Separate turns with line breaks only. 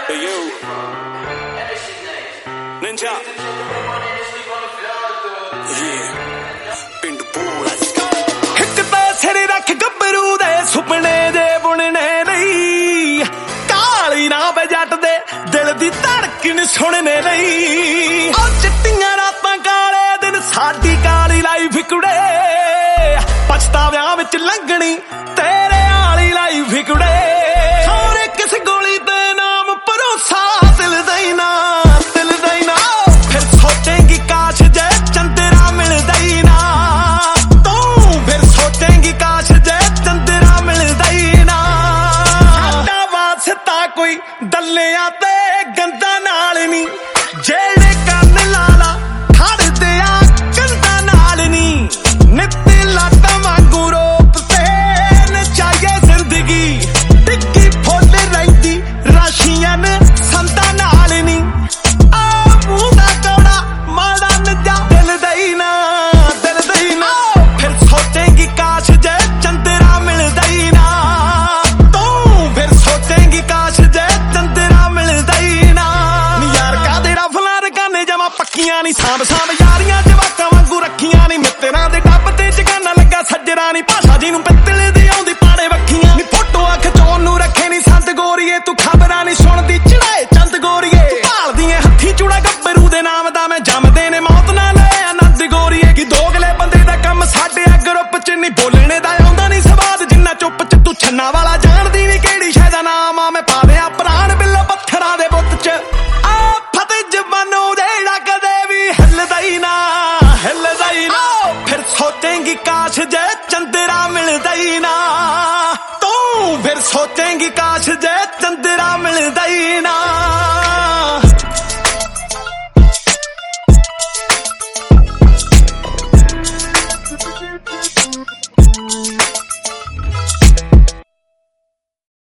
you. Ninja. Yeah. ਪਿੰਡ ਪੂਰ let's go. ਇੱਕ ਤਾਂ ਸਿਰ ਰੱਖ ਗੱਭਰੂ ਦੇ ਸੁਪਨੇ ਜੇ ਬੁਣਨੇ ਨਹੀਂ, ਕਾਲੀ ਨਾ ਵੇ ਜੱਟ ਦੇ ਦਿਲ ਦੀ ਧੜਕਣ ਸੁਣਨੇ ਨਹੀਂ। ਉਹ ਚਿੱਟੀਆਂ ਰਾਤਾਂ ਕਾਲੇ ਦਿਨ ਸਾਡੀ ਕਾਲੀ ਲਾਈਫ ਕੁੜੇ, ਪਛਤਾਵਿਆਂ ਵਿੱਚ ਲੰਘਣੀ ਤੇਰੇ ਵਾਲੀ ਲਾਈਫ ਕੁੜੇ। ਸੋਰੇ ਕਿਸ ਗੋਲੀ ਤੇ ਨਾਮ ਭਰੋਸਾ ਦਿਲ ਦਾ ਹੀ ਨਾ, ਦਿਲ ਦਾ ਹੀ ਨਾ। ਫਿਰ ਸੋਚੇਂਗੀ ਕਾਸ਼ ਜੇ ਚੰਦਰਾ ਮਿਲਦਾ ਹੀ ਨਾ, ਤੂੰ ਫਿਰ ਸੋਚੇਂਗੀ ਕਾਸ਼ ਜੇ ਚੰਦਰਾ ਮਿਲਦਾ ਹੀ ਨਾ। ਸਾਡਾ ਵਾਸਤਾ ਕੋਈ ਦੱਲਿਆਂ ਤੇ ਗੰਦਾ ਨਾਲ ਨੀ, ਜਿਹੜੇ ਕੰਨ ਲਾਲਾ ਖੜਦੇ ਆ ਕੰਧਾਂ ਨਾਲ ਨੀ। ਨਿੱਤੀ ਲਾਟਾਂ ਵਾਂਗੂ ਰੋਪ ਤੇ ਨਚਾਈਏ ਜ਼ਿੰਦਗੀ, ਟਿੱਕੀ ਫੁੱਲ ਰਹਿੰਦੀ ਰਾਸ਼ੀਆਂ ਨੇ ਸੰਤਾਂ ਨਾਲ ਨੀ। ਆ ਮੂੰਹ ਦਾ ਕੌੜਾ ਮਾੜਾ ਨਜਾ ਦਿਲ ਦਾ ਹੀ ਨਾ, ਦਿਲ ਦਾ ਹੀ ਨਾ। ਫਿਰ ਸੋਚੇਂਗੀ ਕਾਸ਼ ਜੇ ਚੰਦਰਾ ਮਿਲਦਾ ਹੀ ਨਾ, ਤੂੰ ਫਿਰ ਸੋਚੇਂਗੀ ਕਾਸ਼ ਜੇ ਚੰਦਰਾ ਮਿਲਦਾ ਹੀ ਨਾ। ਨੀ ਯਾਰ ਕਾਦੇ ਰਫਲਾਂ ਰਗਾਨੇ ਜਮਾ ਪੱਕੀਆਂ ਨੀ, ਸਾਂਭ ਸਾਂਭ ਯਾਰੀਆਂ ਜਵਾਕਾਂ ਵਾਂਗੂ ਰੱਖੀਆਂ ਨੀ। ਮਿੱਤਰਾਂ ਦੇ ਡੱਬ ਤੇ ਜਗਾਨਾ ਲੱਗਾ ਸੱਜਣਾ ਨੀ, ਭਾਸ਼ਾ ਜੀ ਨੂੰ ਪਿੱਤਲ ਦੀ ਆਉਂਦੀ ਪਾੜੇ ਵੱਖੀਆਂ ਨੀ। ਫੋਟੋਆਂ ਖਿਚਾਉਣ ਨੂੰ ਰੱਖੇ ਨੀ ਸੰਤ ਗੋਰੀਏ, ਤੂੰ ਖਬਰਾਂ ਨੀ ਸੁਣਦੀ ਚੜਾਏ ਚੰਦ ਗੋਰੀਏ। ਭਾਲਦੀ ਐ ਹੱਥੀ ਚੂੜਾ ਗੱਭਰੂ ਦੇ ਨਾਮ ਦਾ, ਮੈਂ ਜੰਮਦੇ ਨੇ ਮੌਤ ਨਾਲ ਲੈ ਆਨੰਦ ਗੋਰੀਏ। ਕਿ ਦੋਗਲੇ ਬੰਦੇ ਦਾ ਕੰਮ ਸਾਡੇ ਆ ਗਰੁੱਪ ਚ ਨੀ, ਬੋਲਣੇ ਦਾ ਆਉਂਦਾ ਨੀ ਸਵਾਦ ਜਿੰਨਾ ਚੁੱਪ ਚ ਤੂੰ ਛੰਨਾ ਵਾਲਾ। ਜਾਣਦੀ ਨੀ ਕਿਹੜੀ ਸ਼ੈ ਦਾ ਨਾਮ ਆ, ਮੈਂ ਪਾ ਦਿਆਂ